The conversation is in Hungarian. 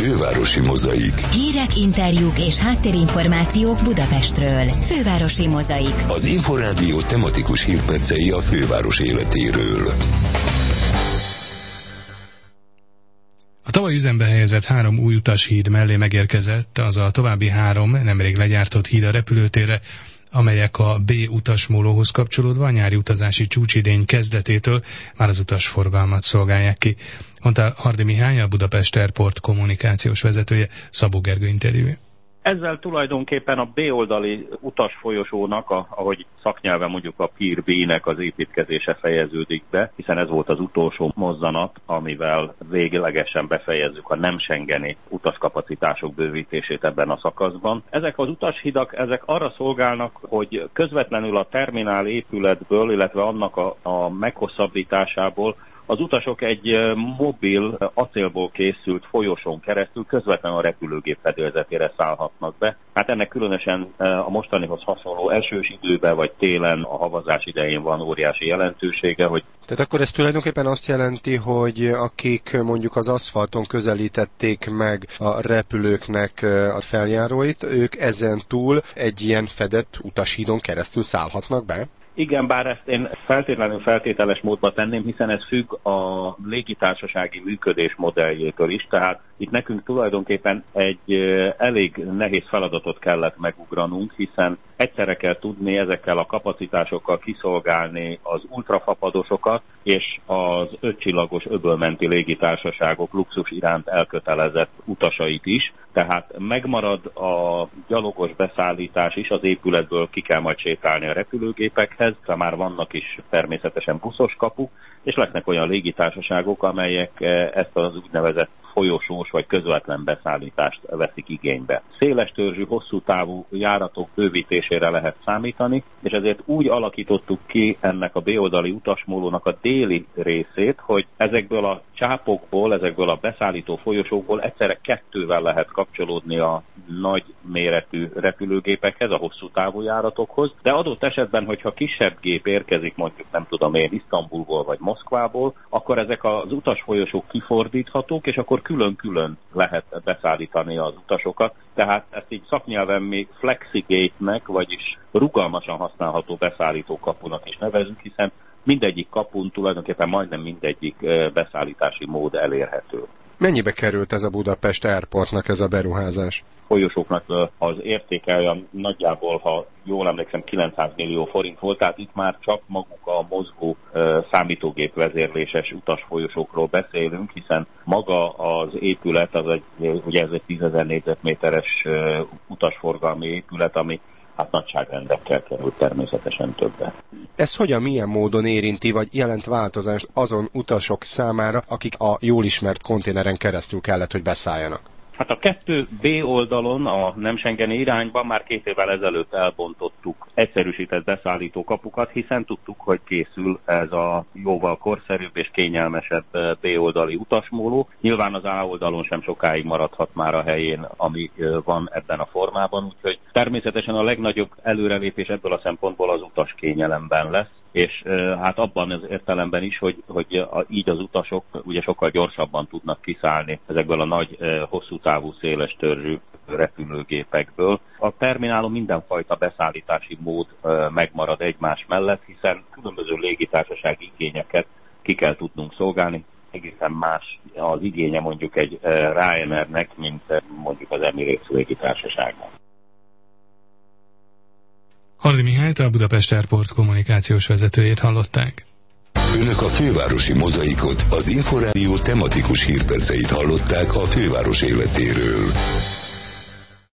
Fővárosi Mozaik. Hírek, interjúk és háttérinformációk Budapestről. Fővárosi Mozaik. Az Inforádió tematikus hírpercei a főváros életéről. A tavaly üzembe helyezett 3 új utashíd mellé megérkezett az a további 3 nemrég legyártott híd a repülőtérre, amelyek a B utasmólóhoz kapcsolódva a nyári utazási csúcsidény kezdetétől már az utasforgalmat szolgálják ki, mondta Hardy Mihály, a Budapest Airport kommunikációs vezetője, Szabó Gergő interjúja. Ezzel tulajdonképpen a B-oldali utasfolyosónak, ahogy szaknyelven mondjuk a Pier B-nek az építkezése fejeződik be, hiszen ez volt az utolsó mozzanat, amivel véglegesen befejezzük a nem schengeni utaskapacitások bővítését ebben a szakaszban. Ezek az utashidak, ezek arra szolgálnak, hogy közvetlenül a terminál épületből, illetve annak a meghosszabbításából az utasok egy mobil, acélból készült folyosón keresztül közvetlenül a repülőgép fedélzetére szállhatnak be. Hát ennek különösen a mostanihoz hasonló esős időben vagy télen, a havazás idején van óriási jelentősége, hogy... Tehát akkor ez tulajdonképpen azt jelenti, hogy akik mondjuk az aszfalton közelítették meg a repülőknek a feljáróit, ők ezen túl egy ilyen fedett utashídon keresztül szállhatnak be? Igen, bár ezt én feltételes módba tenném, hiszen ez függ a légitársasági működés modelljétől is, tehát itt nekünk tulajdonképpen egy elég nehéz feladatot kellett megugranunk, hiszen egyszerre kell tudni ezekkel a kapacitásokkal kiszolgálni az ultrafapadosokat és az 5 csillagos öbölmenti légitársaságok luxus iránt elkötelezett utasait is, tehát megmarad a gyalogos beszállítás is, az épületből ki kell majd sétálni a repülőgépekhez, de már vannak is természetesen buszos kapuk, és lesznek olyan légitársaságok, amelyek ezt az úgynevezett folyosós vagy közvetlen beszállítást veszik igénybe. Széles törzsű, hosszú távú járatok bővítésére lehet számítani, és ezért úgy alakítottuk ki ennek a B-oldali utasmólónak a déli részét, hogy ezekből a csápokból, ezekből a beszállító folyosókból egyszerre 2-vel lehet kapcsolódni a nagy méretű repülőgépekhez, a hosszú távú járatokhoz, de adott esetben, hogyha kisebb gép érkezik, mondjuk nem tudom én, Isztambulból vagy Moszkvából, akkor ezek az utasfolyosók kifordíthatók, és akkor külön-külön lehet beszállítani az utasokat. Tehát ezt így szaknyelven még FlexiGate-nek, vagyis rugalmasan használható beszállító kapunak is nevezünk, hiszen mindegyik kapun tulajdonképpen majdnem mindegyik beszállítási mód elérhető. Mennyibe került ez a Budapest Airportnak ez a beruházás? Folyosóknak az értéke olyan nagyjából, ha jól emlékszem, 900 millió forint volt, tehát itt már csak maguk a mozgó számítógép vezérléses utasfolyosókról beszélünk, hiszen maga az épület, ugye ez egy 10 000 négyzetméteres utasforgalmi épület, ami hát nagyságrendekkel kerül természetesen többen. Ez milyen módon érinti, vagy jelent változást azon utasok számára, akik a jól ismert konténeren keresztül kellett, hogy beszálljanak? Hát a 2B oldalon, a nem schengeni irányban már 2 évvel ezelőtt elbontottuk egyszerűsített beszállító kapukat, hiszen tudtuk, hogy készül ez a jóval korszerűbb és kényelmesebb B oldali utasmóló. Nyilván az A oldalon sem sokáig maradhat már a helyén, ami van ebben a formában, úgyhogy természetesen a legnagyobb előrelépés ebből a szempontból az utas kényelemben lesz, és hát abban az értelemben is, hogy így az utasok ugye sokkal gyorsabban tudnak kiszállni ezekből a nagy, hosszú távú, széles törzsű repülőgépekből. A terminálon mindenfajta beszállítási mód megmarad egymás mellett, hiszen különböző légitársasági igényeket ki kell tudnunk szolgálni. Egészen más az igénye mondjuk egy Ryanairnek, mint mondjuk az Emirates légitársaságnak. Hardy Mihályt, a Budapest Airport kommunikációs vezetőjét hallották. Önök a Fővárosi Mozaikot, az Inforádió tematikus hírperceit hallották a főváros életéről.